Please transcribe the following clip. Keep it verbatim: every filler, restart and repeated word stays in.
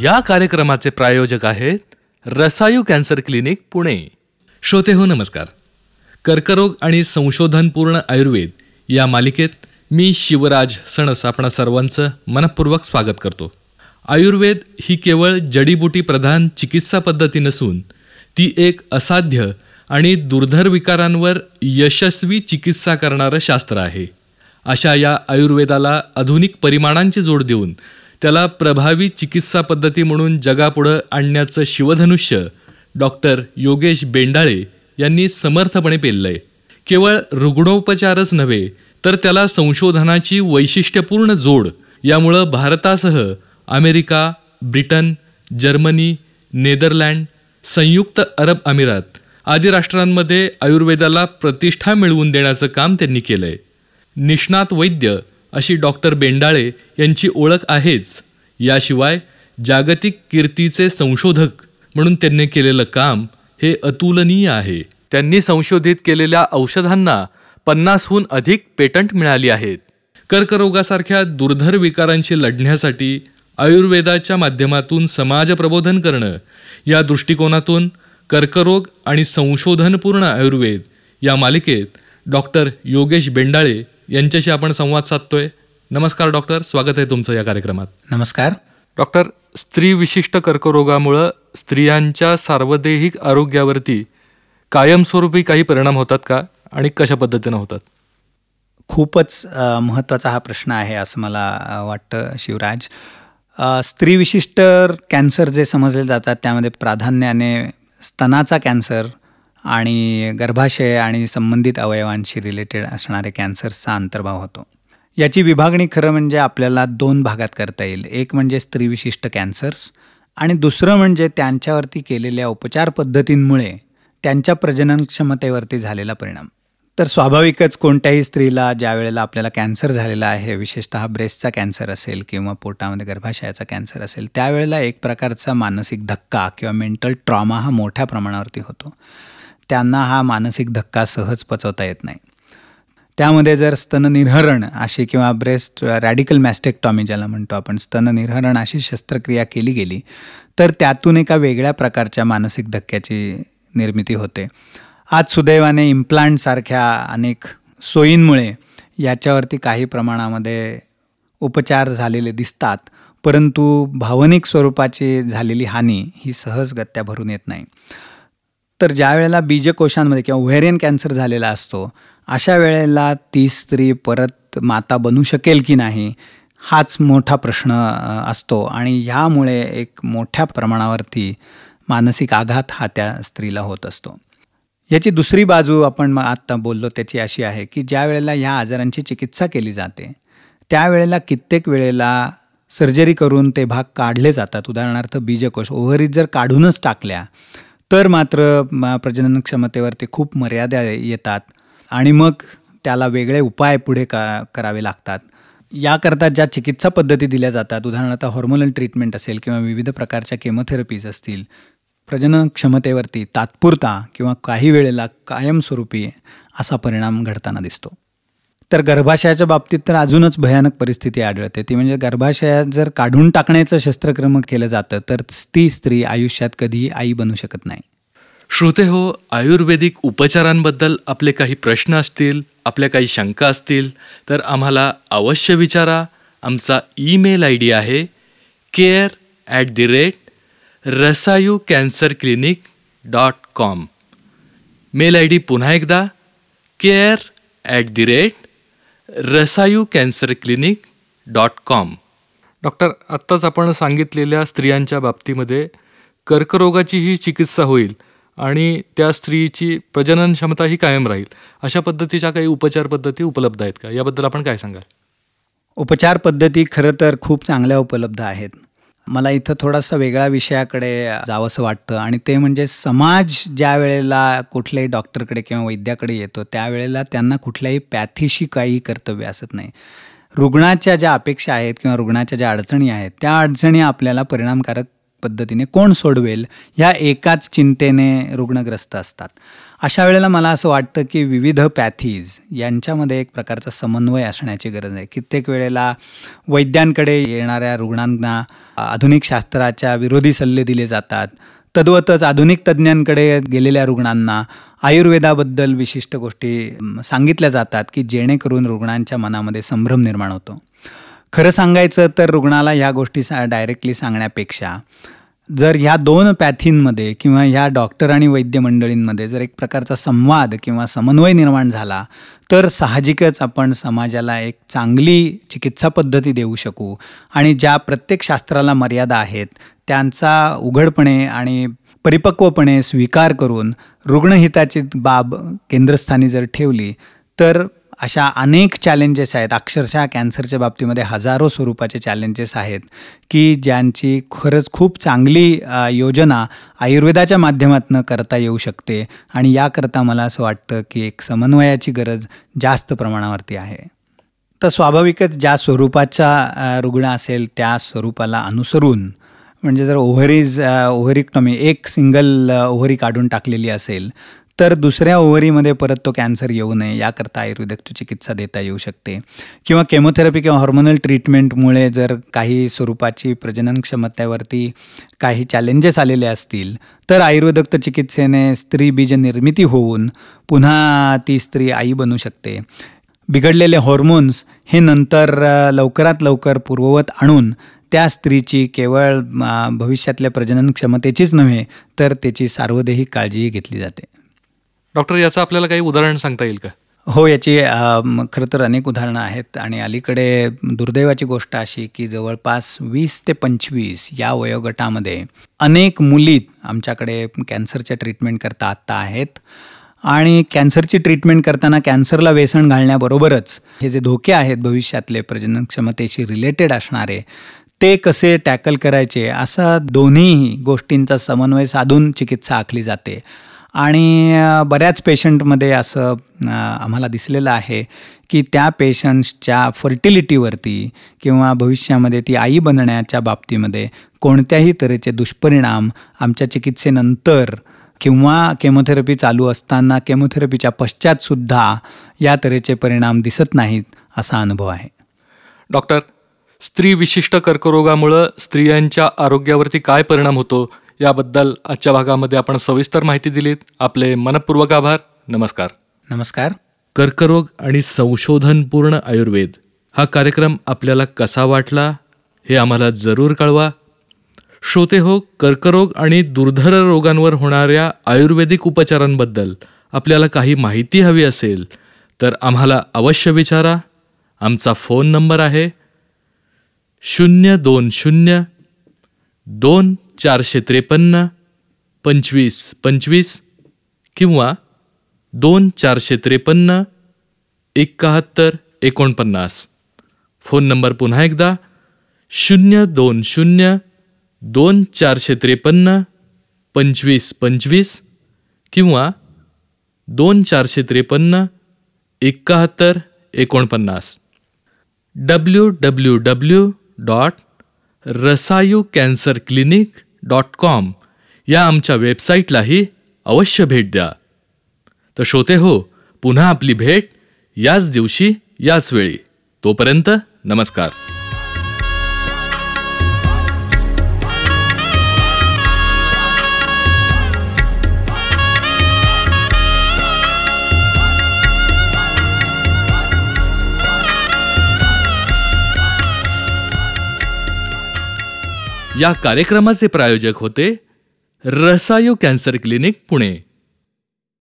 या कार्यक्रमाचे प्रायोजक आहेत रसायू कॅन्सर क्लिनिक पुणे. श्रोते हो नमस्कार. कर्करोग आणि संशोधनपूर्ण आयुर्वेद या मालिकेत मी शिवराज सणस आपणा सर्वांचं मनपूर्वक स्वागत करतो. आयुर्वेद ही केवळ जडीबुटी प्रधान चिकित्सा पद्धती नसून ती एक असाध्य आणि दुर्धर विकारांवर यशस्वी चिकित्सा करणारं शास्त्र आहे. अशा या आयुर्वेदाला आधुनिक परिमाणांची जोड देऊन त्याला प्रभावी चिकित्सा पद्धती म्हणून जगापुढं आणण्याचं शिवधनुष्य डॉक्टर योगेश बेंडाळे यांनी समर्थपणे पेललंय. केवळ रुग्णोपचारच नव्हे तर त्याला संशोधनाची वैशिष्ट्यपूर्ण जोड. यामुळं भारतासह अमेरिका, ब्रिटन, जर्मनी, नेदरलँड, संयुक्त अरब अमिरात आदी राष्ट्रांमध्ये आयुर्वेदाला प्रतिष्ठा मिळवून देण्याचं काम त्यांनी केलंय. निष्णात वैद्य अशी डॉक्टर बेंडाळे यांची ओळख आहेच. याशिवाय जागतिक कीर्तीचे संशोधक म्हणून त्यांनी केलेलं काम हे अतुलनीय आहे. त्यांनी संशोधित केलेल्या औषधांना पन्नासहून अधिक पेटंट मिळाली आहेत. कर्करोगासारख्या दुर्धर विकारांशी लढण्यासाठी आयुर्वेदाच्या माध्यमातून समाज प्रबोधन करणं या दृष्टिकोनातून कर्करोग आणि संशोधनपूर्ण आयुर्वेद या मालिकेत डॉक्टर योगेश बेंडाळे यांच्याशी आपण संवाद साधतोय. नमस्कार डॉक्टर, स्वागत आहे तुमचं या कार्यक्रमात. नमस्कार डॉक्टर. स्त्री विशिष्ट कर्करोगामुळं स्त्रियांच्या सार्वदेहिक आरोग्यावरती कायमस्वरूपी काही परिणाम होतात का आणि कशा पद्धतीनं होतात? खूपच महत्त्वाचा हा प्रश्न आहे असं मला वाटतं शिवराज. स्त्री विशिष्ट कॅन्सर जे समजले जातात त्यामध्ये प्राधान्याने स्तनाचा कॅन्सर आणि गर्भाशय आणि संबंधित अवयवांशी रिलेटेड असणारे कॅन्सर्सचा अंतर्भाव होतो. याची विभागणी खरं म्हणजे आपल्याला दोन भागात करता येईल. एक म्हणजे स्त्रीविशिष्ट कॅन्सर्स आणि दुसरं म्हणजे त्यांच्यावरती केलेल्या उपचार पद्धतींमुळे त्यांच्या प्रजनन क्षमतेवरती झालेला परिणाम. तर स्वाभाविकच कोणत्याही स्त्रीला ज्या वेळेला आपल्याला कॅन्सर झालेला आहे, विशेषतः ब्रेस्टचा कॅन्सर असेल किंवा पोटामध्ये गर्भाशयाचा कॅन्सर असेल, त्यावेळेला एक प्रकारचा मानसिक धक्का किंवा मेंटल ट्रॉमा हा मोठ्या प्रमाणावरती होतो. त्यांना हा मानसिक धक्का सहज पचवता येत नाही. त्यामध्ये जर स्तननिर्हरण अशी किंवा ब्रेस्ट रॅडिकल मॅस्टेक्टॉमी ज्याला म्हणतो आपण, स्तननिर्हरण अशी शस्त्रक्रिया केली गेली तर त्यातून एका वेगळ्या प्रकारच्या मानसिक धक्क्याची निर्मिती होते. आज सुदैवाने इम्प्लांटसारख्या अनेक सोयींमुळे याच्यावरती काही प्रमाणामध्ये उपचार झालेले दिसतात, परंतु भावनिक स्वरूपाची झालेली हानी ही सहजगत्या भरून येत नाही. तर ज्या वेळेला बीजकोशांमध्ये किंवा ओव्हेरियन कॅन्सर झालेला असतो अशा वेळेला ती स्त्री परत माता बनू शकेल की नाही हाच मोठा प्रश्न असतो आणि ह्यामुळे एक मोठ्या प्रमाणावरती मानसिक आघात हा त्या स्त्रीला होत असतो. याची दुसरी बाजू आपण मग आत्ता बोललो त्याची अशी आहे की ज्या वेळेला ह्या आजारांची चिकित्सा केली जाते त्यावेळेला कित्येक वेळेला सर्जरी करून ते भाग काढले जातात. उदाहरणार्थ बीजकोश ओव्हरीज जर काढूनच टाकल्या तर मात्र प्रजनन क्षमतेवरती खूप मर्यादा येतात आणि मग त्याला वेगळे उपाय पुढे का करावे लागतात. याकरता ज्या चिकित्सा पद्धती दिल्या जातात, उदाहरणार्थ हॉर्मोनल ट्रीटमेंट असेल किंवा विविध प्रकारच्या केमोथेरपीज असतील, प्रजनन क्षमतेवरती तात्पुरता किंवा काही वेळेला कायमस्वरूपी असा परिणाम घडताना दिसतो. तर गर्भाशयाच्या बाबतीत तर अजूनच भयानक परिस्थिती आढळते. ती म्हणजे गर्भाशयात जर काढून टाकण्याचं शस्त्रक्रम केलं जातं तर ती स्त्री आयुष्यात कधीही आई बनू शकत नाही. श्रोते हो, आयुर्वेदिक उपचारांबद्दल आपले काही प्रश्न असतील, आपल्या काही शंका असतील तर आम्हाला अवश्य विचारा. आमचा ईमेल आय डी आहे care at the rate Rasayu cancer clinic dot com. Mail I D पुन्हा एकदा care at the rate Rasayu cancer clinic dot com. Doctor, आत्ताच आपण सांगितलेल्या स्त्रियांच्या बाबतीमध्ये कर्करोगाची ही चिकित्सा होईल आणि त्या स्त्रीची प्रजनन क्षमता ही कायम राहील, अशा पद्धतीच्या काही उपचार पद्धती उपलब्ध आहेत का? याबद्दल आपण काय सांगाल? उपचार पद्धती खरं तर खूप चांगल्या उपलब्ध आहेत. मला इथं थोडासा वेगळ्या विषयाकडे जावंसं वाटतं आणि ते म्हणजे समाज ज्या वेळेला कुठल्याही डॉक्टरकडे किंवा वैद्याकडे येतो त्यावेळेला त्यांना कुठल्याही पॅथीशी काही कर्तव्य असत नाही. रुग्णाच्या ज्या अपेक्षा आहेत किंवा रुग्णाच्या ज्या अडचणी आहेत त्या अडचणी आपल्याला परिणामकारक पद्धतीने कोण सोडवेल ह्या एकाच चिंतेने रुग्णग्रस्त असतात. अशा वेळेला मला असं वाटतं की विविध पॅथीज यांच्यामध्ये एक प्रकारचा समन्वय असण्याची गरज आहे. कित्येक वेळेला वैद्यांकडे येणाऱ्या रुग्णांना आधुनिक शास्त्राच्या विरोधी सल्ले दिले जातात. तद्वतच आधुनिक तज्ज्ञांकडे गेलेल्या रुग्णांना आयुर्वेदाबद्दल विशिष्ट गोष्टी सांगितल्या जातात की जेणेकरून रुग्णांच्या मनामध्ये संभ्रम निर्माण होतो. खरं सांगायचं तर रुग्णाला ह्या गोष्टी सा डायरेक्टली सांगण्यापेक्षा जर ह्या दोन पॅथींमध्ये किंवा ह्या डॉक्टर आणि वैद्य मंडळींमध्ये जर एक प्रकारचा संवाद किंवा समन्वय निर्माण झाला तर साहजिकच आपण समाजाला एक चांगली चिकित्सा पद्धती देऊ शकू आणि ज्या प्रत्येक शास्त्राला मर्यादा आहेत त्यांचा उघडपणे आणि परिपक्वपणे स्वीकार करून रुग्णहिताची बाब केंद्रस्थानी जर ठेवली तर अशा अनेक चॅलेंजेस आहेत. अक्षरशः कॅन्सरच्या बाबतीमध्ये हजारो स्वरूपाचे चॅलेंजेस आहेत की ज्यांची खरंच खूप चांगली योजना आयुर्वेदाच्या माध्यमातून करता येऊ शकते आणि याकरता मला असं वाटतं की एक समन्वयाची गरज जास्त प्रमाणावरती आहे. तर स्वाभाविकच ज्या स्वरूपाचा रुग्ण असेल त्या स्वरूपाला अनुसरून म्हणजे जर ओव्हरीज ओव्हरीक्टॉमी एक सिंगल ओव्हरी काढून टाकलेली असेल तर दुसऱ्या ओव्हरीमध्ये परत तो कॅन्सर येऊ नये याकरता आयुर्वेदिक चिकित्सा देता येऊ शकते. किंवा केमोथेरपी किंवा हॉर्मोनल ट्रीटमेंटमुळे जर काही स्वरूपाची प्रजनन क्षमतेवरती काही चॅलेंजेस आलेले असतील तर आयुर्वेदिक चिकित्सेने स्त्री बीज निर्मिती होऊन पुन्हा ती स्त्री आई बनू शकते. बिघडलेले हॉर्मोन्स हे नंतर लवकरात लवकर पूर्ववत आणून त्या स्त्रीची केवळ भविष्यातल्या प्रजनन क्षमतेचीच नव्हे तर त्याची सार्वदेहिक काळजीही घेतली जाते. डॉक्टर, याचं आपल्याला काही उदाहरण सांगता येईल का? हो, याची खरं तर अनेक उदाहरणं आहेत आणि अलीकडे दुर्दैवाची गोष्ट अशी की जवळपास वीस ते पंचवीस या वयोगटामध्ये अनेक मुली आमच्याकडे कॅन्सरच्या ट्रीटमेंट करता आत्ता आहेत. आणि कॅन्सरची ट्रीटमेंट करताना कॅन्सरला वेसण घालण्याबरोबरच हे जे धोके आहेत भविष्यातले प्रजनन क्षमतेशी रिलेटेड असणारे ते कसे टॅकल करायचे असा दोन्ही गोष्टींचा समन्वय साधून चिकित्सा आखली जाते. आणि बऱ्याच पेशंटमध्ये असं आम्हाला दिसलेलं आहे की त्या पेशंट्सच्या फर्टिलिटीवरती किंवा भविष्यामध्ये ती आई बनण्याच्या बाबतीमध्ये कोणत्याही तऱ्हेचे दुष्परिणाम आमच्या चिकित्सेनंतर किंवा केमोथेरपी चालू असताना केमोथेरपीच्या पश्चातसुद्धा या तऱ्हेचे परिणाम दिसत नाहीत असा अनुभव आहे. डॉक्टर, स्त्री विशिष्ट कर्करोगामुळं स्त्रियांच्या आरोग्यावरती काय परिणाम होतो याबद्दल आजच्या भागामध्ये आपण सविस्तर माहिती दिलीत. आपले मनपूर्वक आभार. नमस्कार. नमस्कार. कर्करोग आणि संशोधनपूर्ण आयुर्वेद हा कार्यक्रम आपल्याला कसा वाटला हे आम्हाला जरूर कळवा. श्रोते हो, कर्करोग आणि दुर्धर रोगांवर होणाऱ्या आयुर्वेदिक उपचारांबद्दल आपल्याला काही माहिती हवी असेल तर आम्हाला अवश्य विचारा. आमचा फोन नंबर आहे शून्य दोन शून्य दोन चारशे त्रेपन्न पंचवीस पंचवीस किंवा दोन चारशे त्रेपन्न एकाहत्तर एकोणपन्नास. फोन नंबर पुन्हा एकदा शून्य दोन शून्य दोन चारशे त्रेपन्न पंचवीस पंचवीस किंवा दोन चारशे त्रेपन्न एकाहत्तर एकोणपन्नास. W W W dot Rasayu cancer clinic dot com या आमच्या वेबसाईटलाही अवश्य भेट द्या. तर श्रोते हो, पुन्हा आपली भेट याच दिवशी याच वेळी. तोपर्यंत नमस्कार. या कार्यक्रमाचे प्रायोजक होते रसायू कॅन्सर क्लिनिक पुणे.